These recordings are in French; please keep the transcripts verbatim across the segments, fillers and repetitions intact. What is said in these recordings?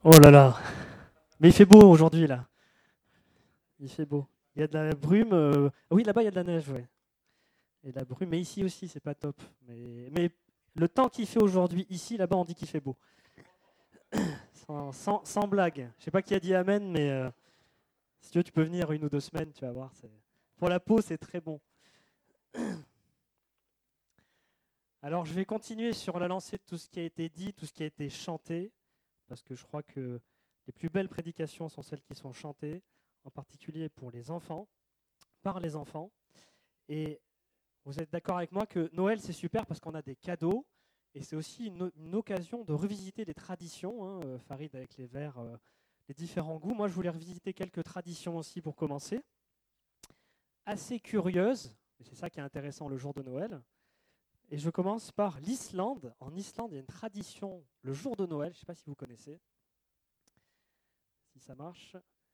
Oh là là. Mais il fait beau aujourd'hui là. Il fait beau. Il y a de la brume. euh, Oui, là-bas il y a de la neige, ouais. Et de la brume, mais ici aussi c'est pas top. Mais, mais le temps qu'il fait aujourd'hui, ici, là-bas on dit qu'il fait beau. Sans, sans- sans blague. Je sais pas qui a dit amen, mais euh, si tu veux, tu peux venir une ou deux semaines, tu vas voir. c'est- Pour la peau, c'est très bon. Alors je vais continuer sur la lancée de tout ce qui a été dit, tout ce qui a été chanté, parce que je crois que les plus belles prédications sont celles qui sont chantées, en particulier pour les enfants, par les enfants. Et vous êtes d'accord avec moi que Noël, c'est super parce qu'on a des cadeaux et c'est aussi une, une occasion de revisiter les traditions. Hein, euh, Farid avec les verres, euh, les différents goûts. Moi, je voulais revisiter quelques traditions aussi pour commencer. Assez curieuses, et c'est ça qui est intéressant le jour de Noël. Et je commence par l'Islande. En Islande, il y a une tradition le jour de Noël. Je ne sais pas si vous connaissez, si ça marche.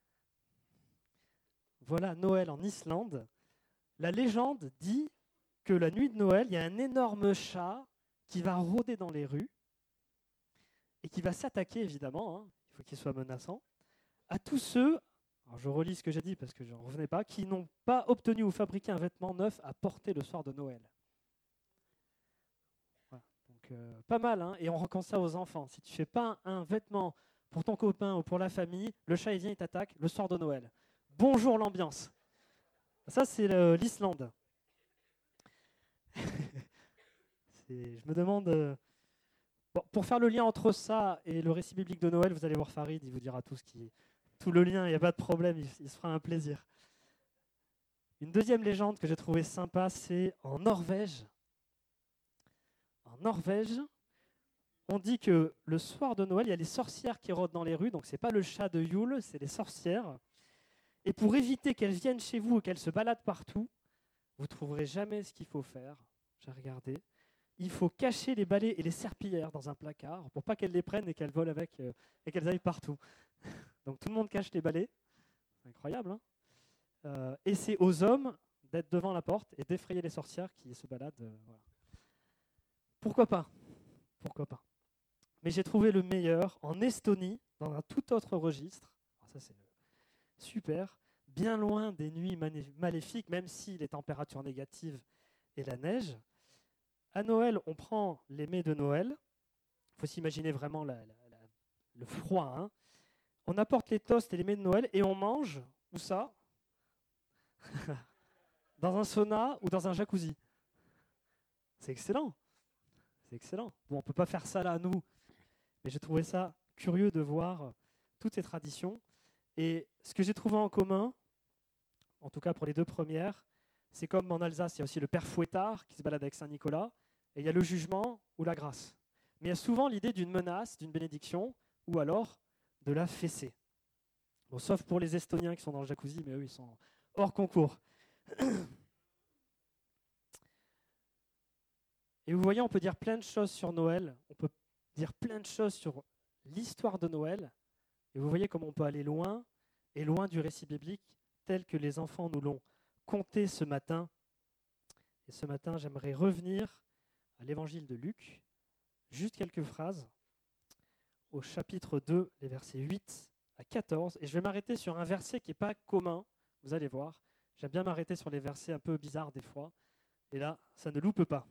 Voilà Noël en Islande. La légende dit que la nuit de Noël, il y a un énorme chat qui va rôder dans les rues et qui va s'attaquer, évidemment, hein, il faut qu'il soit menaçant, à tous ceux, alors je relis ce que j'ai dit parce que je n'en revenais pas, qui n'ont pas obtenu ou fabriqué un vêtement neuf à porter le soir de Noël. Voilà. Donc, euh, pas mal, hein, et on raconte ça aux enfants. Si tu ne fais pas un, un vêtement pour ton copain ou pour la famille, le chat il vient, il t'attaque le soir de Noël. Bonjour l'ambiance. Ça, c'est le- l'Islande. C'est- je me demande... euh, Bon, pour faire le lien entre ça et le récit biblique de Noël, vous allez voir Farid, il vous dira tout, ce qui, tout le lien, il n'y a pas de problème, il, il se fera un plaisir. Une deuxième légende que j'ai trouvée sympa, c'est en Norvège. En Norvège, on dit que le soir de Noël, il y a les sorcières qui rôdent dans les rues, donc ce n'est pas le chat de Yule, c'est les sorcières. Et pour éviter qu'elles viennent chez vous et qu'elles se baladent partout, vous ne trouverez jamais ce qu'il faut faire. J'ai regardé. Il faut cacher les balais et les serpillères dans un placard pour pas qu'elles les prennent et qu'elles volent avec euh, et qu'elles aillent partout. Donc tout le monde cache les balais. C'est incroyable. Hein. Euh, et c'est aux hommes d'être devant la porte et d'effrayer les sorcières qui se baladent. euh, voilà. Pourquoi pas? Pourquoi pas? Mais j'ai trouvé le meilleur en Estonie, dans un tout autre registre. Alors ça c'est super. Bien loin des nuits maléfiques, même si les températures négatives et la neige. À Noël, on prend les mets de Noël. Il faut s'imaginer vraiment la, la, la, le froid. Hein. On apporte les toasts et les mets de Noël et on mange, où ça? Dans un sauna ou dans un jacuzzi. C'est excellent. C'est excellent. Bon, on ne peut pas faire ça là, nous, mais j'ai trouvé ça curieux de voir toutes ces traditions. Et ce que j'ai trouvé en commun, en tout cas pour les deux premières, c'est comme en Alsace, il y a aussi le père Fouettard qui se balade avec Saint-Nicolas, et il y a le jugement ou la grâce. Mais il y a souvent l'idée d'une menace, d'une bénédiction, ou alors de la fessée. Bon, sauf pour les Estoniens qui sont dans le jacuzzi, mais eux, ils sont hors concours. Et vous voyez, on peut dire plein de choses sur Noël, on peut dire plein de choses sur l'histoire de Noël, et vous voyez comment on peut aller loin, et loin du récit biblique, tel que les enfants nous l'ont conté ce matin. Et ce matin, j'aimerais revenir à l'évangile de Luc, juste quelques phrases, au chapitre deux, les versets huit à quatorze, et je vais m'arrêter sur un verset qui n'est pas commun, vous allez voir. J'aime bien m'arrêter sur les versets un peu bizarres des fois, et là, ça ne loupe pas.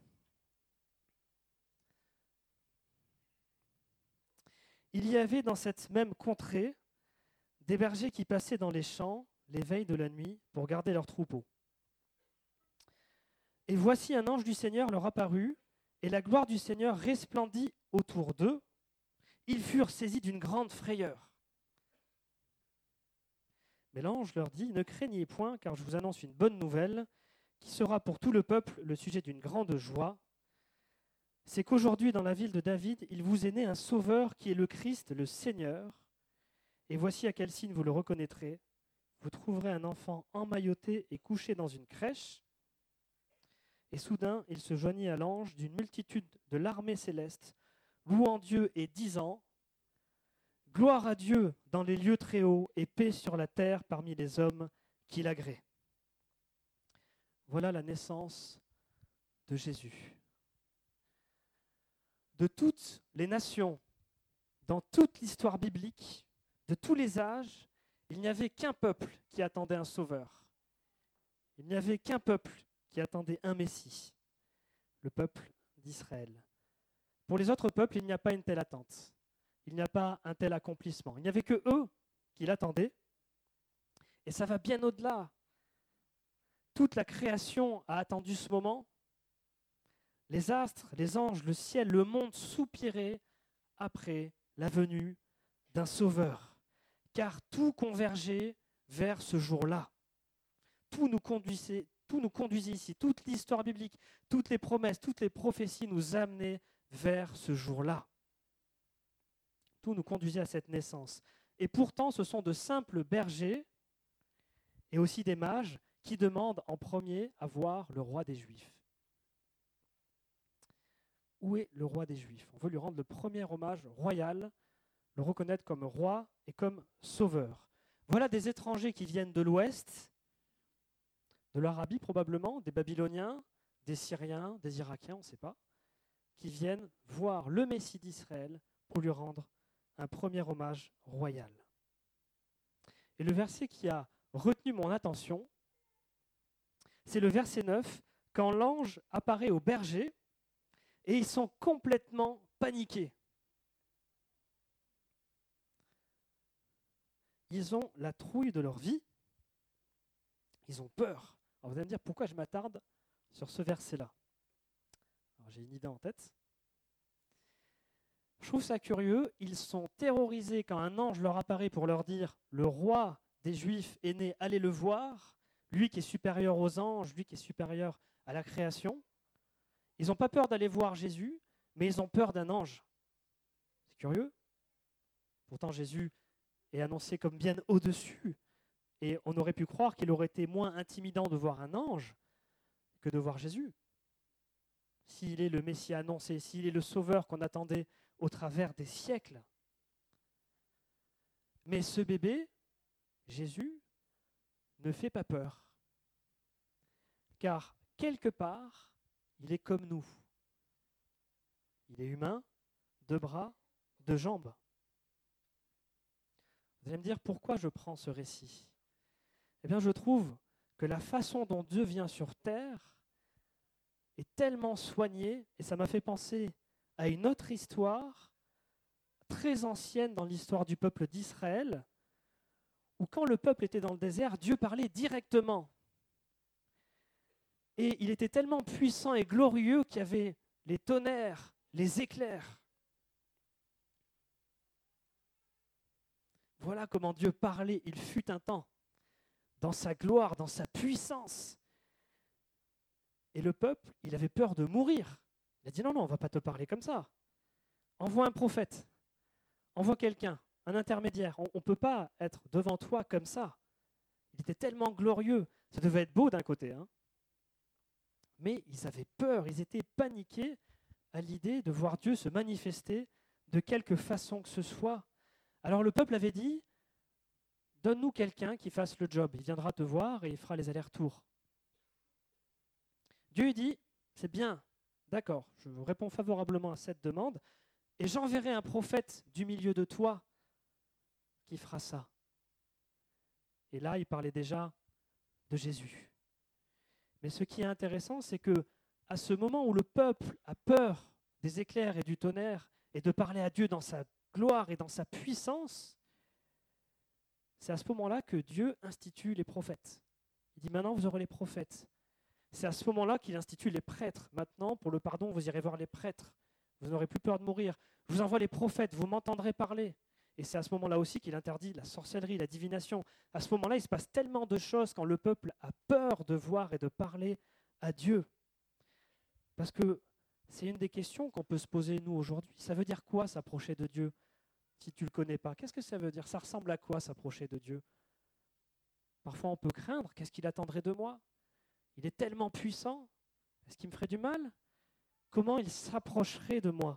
Il y avait dans cette même contrée des bergers qui passaient dans les champs les veilles de la nuit pour garder leurs troupeaux. Et voici un ange du Seigneur leur apparut, et la gloire du Seigneur resplendit autour d'eux. Ils furent saisis d'une grande frayeur. Mais l'ange leur dit, ne craignez point, car je vous annonce une bonne nouvelle, qui sera pour tout le peuple le sujet d'une grande joie. C'est qu'aujourd'hui, dans la ville de David, il vous est né un sauveur qui est le Christ, le Seigneur. Et voici à quel signe vous le reconnaîtrez. Vous trouverez un enfant emmailloté et couché dans une crèche. Et soudain, il se joignit à l'ange d'une multitude de l'armée céleste, louant Dieu et disant « Gloire à Dieu dans les lieux très hauts et paix sur la terre parmi les hommes qui l'agréent. » Voilà la naissance de Jésus. De toutes les nations, dans toute l'histoire biblique, de tous les âges, il n'y avait qu'un peuple qui attendait un sauveur. Il n'y avait qu'un peuple qui attendait un Messie, le peuple d'Israël. Pour les autres peuples, il n'y a pas une telle attente. Il n'y a pas un tel accomplissement. Il n'y avait que eux qui l'attendaient. Et ça va bien au-delà. Toute la création a attendu ce moment. Les astres, les anges, le ciel, le monde soupiraient après la venue d'un sauveur. Car tout convergeait vers ce jour-là. Tout nous conduisait, tout nous conduisait ici. Toute l'histoire biblique, toutes les promesses, toutes les prophéties nous amenaient vers ce jour-là. Tout nous conduisait à cette naissance. Et pourtant, ce sont de simples bergers et aussi des mages qui demandent en premier à voir le roi des Juifs. Où est le roi des Juifs? On veut lui rendre le premier hommage royal, le reconnaître comme roi et comme sauveur. Voilà des étrangers qui viennent de l'Ouest, de l'Arabie probablement, des Babyloniens, des Syriens, des Irakiens, on ne sait pas, qui viennent voir le Messie d'Israël pour lui rendre un premier hommage royal. Et le verset qui a retenu mon attention, c'est le verset neuf, quand l'ange apparaît aux bergers et ils sont complètement paniqués. Ils ont la trouille de leur vie, ils ont peur. Alors vous allez me dire pourquoi je m'attarde sur ce verset-là. Alors j'ai une idée en tête. Je trouve ça curieux, ils sont terrorisés quand un ange leur apparaît pour leur dire « Le roi des Juifs est né, allez le voir, lui qui est supérieur aux anges, lui qui est supérieur à la création. » Ils n'ont pas peur d'aller voir Jésus, mais ils ont peur d'un ange. C'est curieux. Pourtant Jésus est annoncé comme bien au-dessus. Et on aurait pu croire qu'il aurait été moins intimidant de voir un ange que de voir Jésus. S'il est le Messie annoncé, s'il est le sauveur qu'on attendait au travers des siècles. Mais ce bébé, Jésus, ne fait pas peur. Car quelque part, il est comme nous. Il est humain, deux bras, deux jambes. Vous allez me dire pourquoi je prends ce récit. Eh bien, je trouve que la façon dont Dieu vient sur terre est tellement soignée, et ça m'a fait penser à une autre histoire très ancienne dans l'histoire du peuple d'Israël, où quand le peuple était dans le désert, Dieu parlait directement. Et il était tellement puissant et glorieux qu'il y avait les tonnerres, les éclairs. Voilà comment Dieu parlait, il fut un temps, dans sa gloire, dans sa puissance. Et le peuple, il avait peur de mourir. Il a dit non, non, on ne va pas te parler comme ça. Envoie un prophète, envoie quelqu'un, un intermédiaire. On ne peut pas être devant toi comme ça. Il était tellement glorieux. Ça devait être beau d'un côté, hein. Mais ils avaient peur, ils étaient paniqués à l'idée de voir Dieu se manifester de quelque façon que ce soit. Alors le peuple avait dit, donne-nous quelqu'un qui fasse le job. Il viendra te voir et il fera les allers-retours. Dieu dit, c'est bien, d'accord, je vous réponds favorablement à cette demande, et j'enverrai un prophète du milieu de toi qui fera ça. Et là, il parlait déjà de Jésus. Mais ce qui est intéressant, c'est que à ce moment où le peuple a peur des éclairs et du tonnerre et de parler à Dieu dans sa gloire et dans sa puissance, c'est à ce moment-là que Dieu institue les prophètes. Il dit maintenant vous aurez les prophètes. C'est à ce moment-là qu'il institue les prêtres. Maintenant, pour le pardon, vous irez voir les prêtres. Vous n'aurez plus peur de mourir. Je vous envoie les prophètes, vous m'entendrez parler. Et c'est à ce moment-là aussi qu'il interdit la sorcellerie, la divination. À ce moment-là, il se passe tellement de choses quand le peuple a peur de voir et de parler à Dieu. Parce que c'est une des questions qu'on peut se poser nous aujourd'hui. Ça veut dire quoi s'approcher de Dieu si tu ne le connais pas? Qu'est-ce que ça veut dire? Ça ressemble à quoi s'approcher de Dieu? Parfois on peut craindre, qu'est-ce qu'il attendrait de moi? Il est tellement puissant, est-ce qu'il me ferait du mal? Comment il s'approcherait de moi?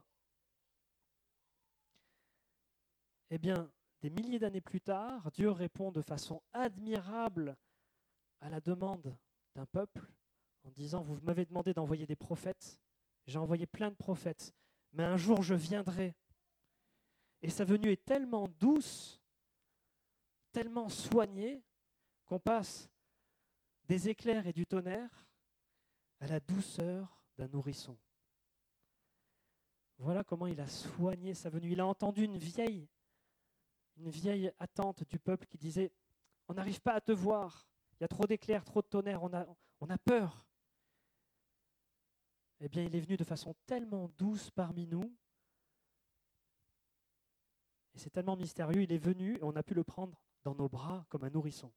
Eh bien, des milliers d'années plus tard, Dieu répond de façon admirable à la demande d'un peuple en disant, vous m'avez demandé d'envoyer des prophètes, j'ai envoyé plein de prophètes, mais un jour je viendrai Et sa venue est tellement douce, tellement soignée, qu'on passe des éclairs et du tonnerre à la douceur d'un nourrisson. Voilà comment il a soigné sa venue. Il a entendu une vieille, une vieille attente du peuple qui disait « On n'arrive pas à te voir, il y a trop d'éclairs, trop de tonnerre, on a, on a peur. » Eh bien, il est venu de façon tellement douce parmi nous, et c'est tellement mystérieux, il est venu et on a pu le prendre dans nos bras comme un nourrisson.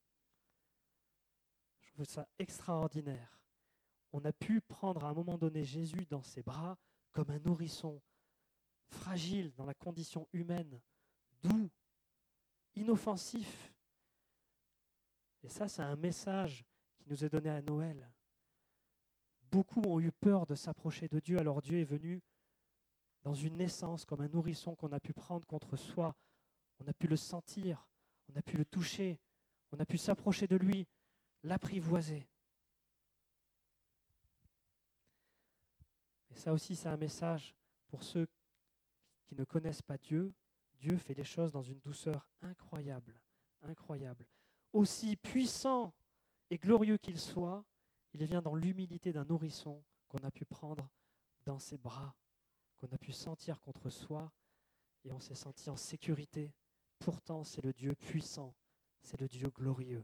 Je trouve ça extraordinaire. On a pu prendre à un moment donné Jésus dans ses bras comme un nourrisson, fragile dans la condition humaine, doux, inoffensif. Et ça, c'est un message qui nous est donné à Noël. Beaucoup ont eu peur de s'approcher de Dieu, alors Dieu est venu dans une naissance comme un nourrisson qu'on a pu prendre contre soi. On a pu le sentir, on a pu le toucher, on a pu s'approcher de lui, l'apprivoiser. Et ça aussi, c'est un message pour ceux qui ne connaissent pas Dieu. Dieu fait les choses dans une douceur incroyable, incroyable. Aussi puissant et glorieux qu'il soit, il vient dans l'humilité d'un nourrisson qu'on a pu prendre dans ses bras, qu'on a pu sentir contre soi, et on s'est senti en sécurité. Pourtant, c'est le Dieu puissant, c'est le Dieu glorieux.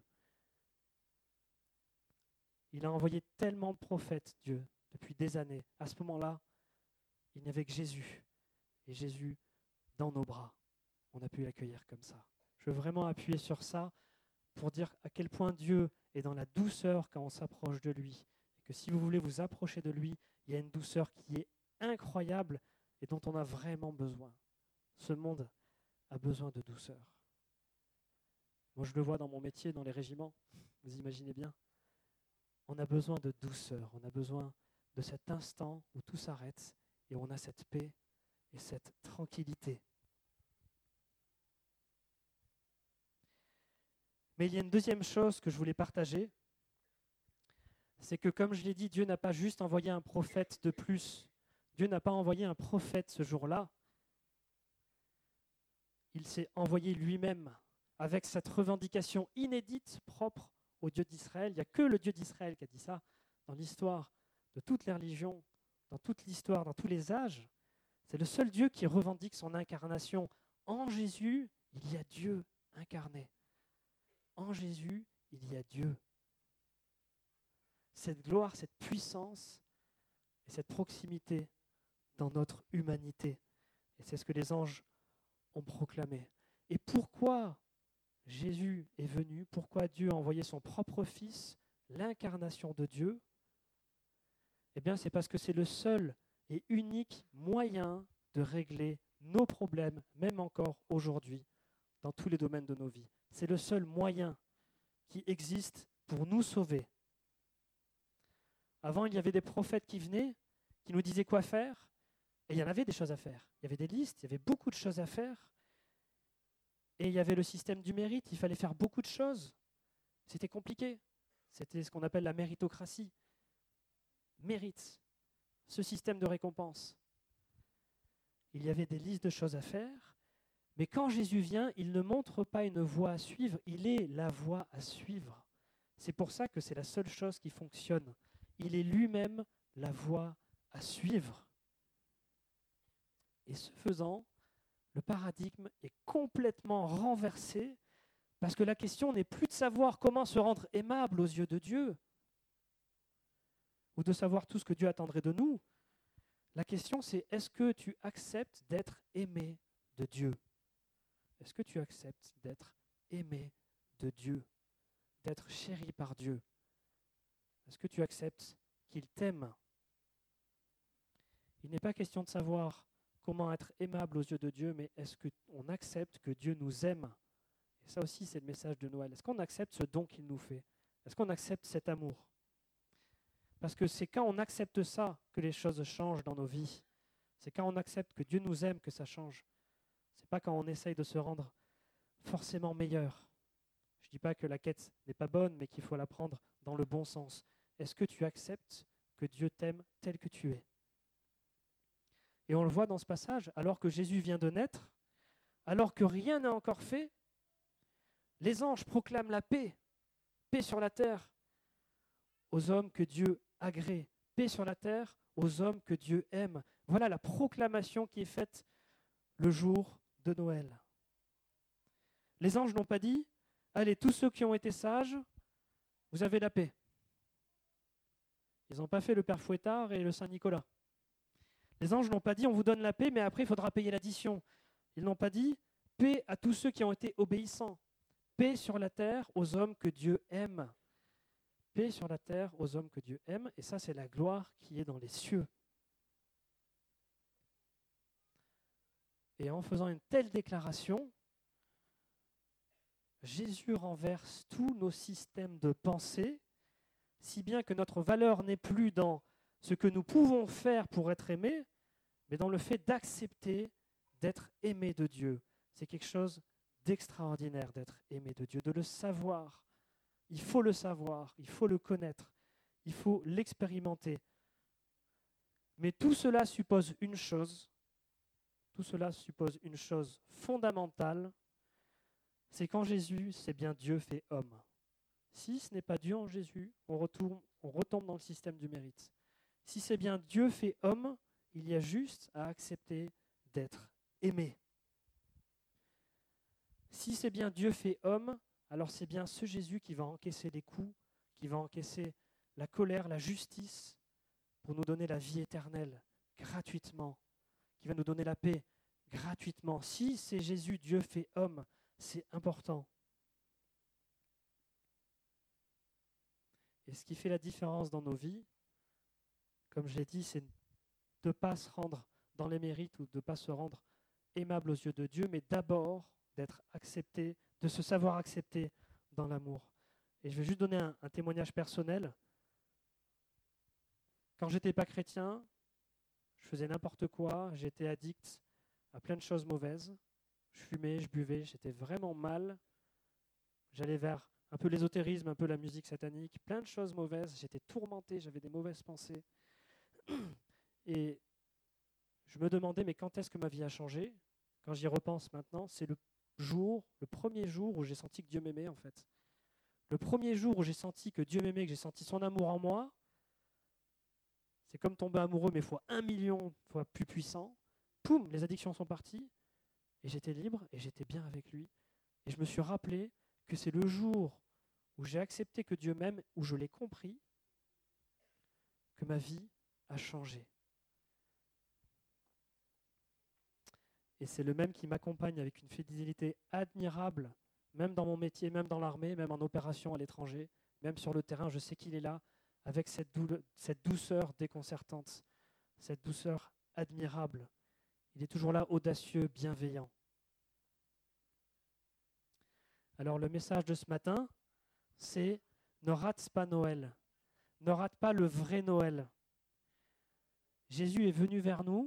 Il a envoyé tellement de prophètes, Dieu, depuis des années. À ce moment-là, il n'y avait que Jésus. Et Jésus, dans nos bras, on a pu l'accueillir comme ça. Je veux vraiment appuyer sur ça pour dire à quel point Dieu est dans la douceur quand on s'approche de lui. Et que si vous voulez vous approcher de lui, il y a une douceur qui est incroyable et dont on a vraiment besoin. Ce monde a besoin de douceur. Moi, je le vois dans mon métier, dans les régiments. Vous imaginez bien. On a besoin de douceur. On a besoin de cet instant où tout s'arrête et on a cette paix et cette tranquillité. Mais il y a une deuxième chose que je voulais partager, c'est que comme je l'ai dit, Dieu n'a pas juste envoyé un prophète de plus. Dieu n'a pas envoyé un prophète ce jour-là. Il s'est envoyé lui-même avec cette revendication inédite propre au Dieu d'Israël. Il n'y a que le Dieu d'Israël qui a dit ça dans l'histoire de toutes les religions, dans toute l'histoire, dans tous les âges. C'est le seul Dieu qui revendique son incarnation. En Jésus, il y a Dieu incarné. En Jésus, il y a Dieu. Cette gloire, cette puissance et cette proximité dans notre humanité. Et c'est ce que les anges ont proclamé. Et pourquoi Jésus est venu, pourquoi Dieu a envoyé son propre Fils, l'incarnation de Dieu? Eh bien, c'est parce que c'est le seul et unique moyen de régler nos problèmes, même encore aujourd'hui, dans tous les domaines de nos vies. C'est le seul moyen qui existe pour nous sauver. Avant, il y avait des prophètes qui venaient, qui nous disaient quoi faire, et il y en avait des choses à faire. Il y avait des listes, il y avait beaucoup de choses à faire, et il y avait le système du mérite, il fallait faire beaucoup de choses. C'était compliqué. C'était ce qu'on appelle la méritocratie. Mérite, ce système de récompense. Il y avait des listes de choses à faire, mais quand Jésus vient, il ne montre pas une voie à suivre, il est la voie à suivre. C'est pour ça que c'est la seule chose qui fonctionne. Il est lui-même la voie à suivre. Et ce faisant, le paradigme est complètement renversé parce que la question n'est plus de savoir comment se rendre aimable aux yeux de Dieu ou de savoir tout ce que Dieu attendrait de nous. La question, c'est est-ce que tu acceptes d'être aimé de Dieu? Est-ce que tu acceptes d'être aimé de Dieu, d'être chéri par Dieu? Est-ce que tu acceptes qu'il t'aime? Il n'est pas question de savoir comment être aimable aux yeux de Dieu, mais est-ce qu'on accepte que Dieu nous aime? Et ça aussi, c'est le message de Noël. Est-ce qu'on accepte ce don qu'il nous fait? Est-ce qu'on accepte cet amour? Parce que c'est quand on accepte ça que les choses changent dans nos vies. C'est quand on accepte que Dieu nous aime que ça change. C'est pas quand on essaye de se rendre forcément meilleur. Je ne dis pas que la quête n'est pas bonne, mais qu'il faut la prendre dans le bon sens. Est-ce que tu acceptes que Dieu t'aime tel que tu es? Et on le voit dans ce passage, alors que Jésus vient de naître, alors que rien n'est encore fait. Les anges proclament la paix, paix sur la terre, aux hommes que Dieu agrée, paix sur la terre, aux hommes que Dieu aime. Voilà la proclamation qui est faite le jour de Noël. Les anges n'ont pas dit « Allez, tous ceux qui ont été sages, vous avez la paix ». Ils n'ont pas fait le Père Fouettard et le Saint-Nicolas. Les anges n'ont pas dit « On vous donne la paix, mais après il faudra payer l'addition ». Ils n'ont pas dit « Paix à tous ceux qui ont été obéissants ». Paix sur la terre aux hommes que Dieu aime. Paix sur la terre aux hommes que Dieu aime. Et ça, c'est la gloire qui est dans les cieux. Et en faisant une telle déclaration, Jésus renverse tous nos systèmes de pensée, si bien que notre valeur n'est plus dans ce que nous pouvons faire pour être aimés, mais dans le fait d'accepter d'être aimé de Dieu. C'est quelque chose d'extraordinaire d'être aimé de Dieu, de le savoir. Il faut le savoir, il faut le connaître, il faut l'expérimenter. Mais tout cela suppose une chose, tout cela suppose une chose fondamentale, c'est qu'en Jésus, c'est bien Dieu fait homme. Si ce n'est pas Dieu en Jésus, on retourne, on retombe dans le système du mérite. Si c'est bien Dieu fait homme, il y a juste à accepter d'être aimé. Si c'est bien Dieu fait homme, alors c'est bien ce Jésus qui va encaisser les coups, qui va encaisser la colère, la justice, pour nous donner la vie éternelle gratuitement, qui va nous donner la paix gratuitement. Si c'est Jésus, Dieu fait homme, c'est important. Et ce qui fait la différence dans nos vies, comme je l'ai dit, c'est de ne pas se rendre dans les mérites ou de ne pas se rendre aimable aux yeux de Dieu, mais d'abord d'être accepté, de se savoir accepté dans l'amour. Et je vais juste donner un, un témoignage personnel. Quand je n'étais pas chrétien, je faisais n'importe quoi, j'étais addict à plein de choses mauvaises. Je fumais, je buvais, j'étais vraiment mal. J'allais vers un peu l'ésotérisme, un peu la musique satanique, plein de choses mauvaises. J'étais tourmenté, j'avais des mauvaises pensées. Et je me demandais, mais quand est-ce que ma vie a changé ? Quand j'y repense maintenant, c'est le jour, le premier jour où j'ai senti que Dieu m'aimait en fait. Le premier jour où j'ai senti que Dieu m'aimait, que j'ai senti son amour en moi, c'est comme tomber amoureux, mais fois un million fois plus puissant. Poum, les addictions sont parties, et j'étais libre, et j'étais bien avec lui. Et je me suis rappelé que c'est le jour où j'ai accepté que Dieu m'aime, où je l'ai compris, que ma vie a changé. Et c'est le même qui m'accompagne avec une fidélité admirable, même dans mon métier, même dans l'armée, même en opération à l'étranger, même sur le terrain, je sais qu'il est là, avec cette, doule, cette douceur déconcertante, cette douceur admirable. Il est toujours là, audacieux, bienveillant. Alors le message de ce matin, c'est ne rate pas Noël, ne rate pas le vrai Noël. Jésus est venu vers nous,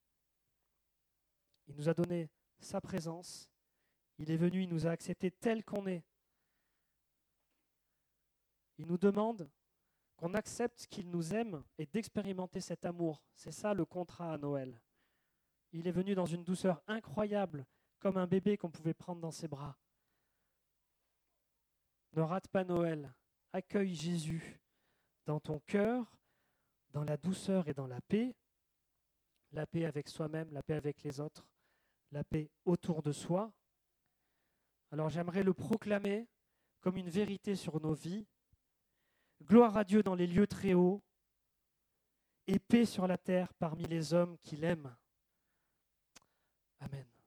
il nous a donné sa présence, il est venu, il nous a acceptés tel qu'on est. Il nous demande qu'on accepte qu'il nous aime et d'expérimenter cet amour. C'est ça le contrat à Noël. Il est venu dans une douceur incroyable, comme un bébé qu'on pouvait prendre dans ses bras. Ne rate pas Noël, accueille Jésus dans ton cœur, dans la douceur et dans la paix, la paix avec soi-même, la paix avec les autres, la paix autour de soi. Alors j'aimerais le proclamer comme une vérité sur nos vies. Gloire à Dieu dans les lieux très hauts et paix sur la terre parmi les hommes qui l'aiment. Amen.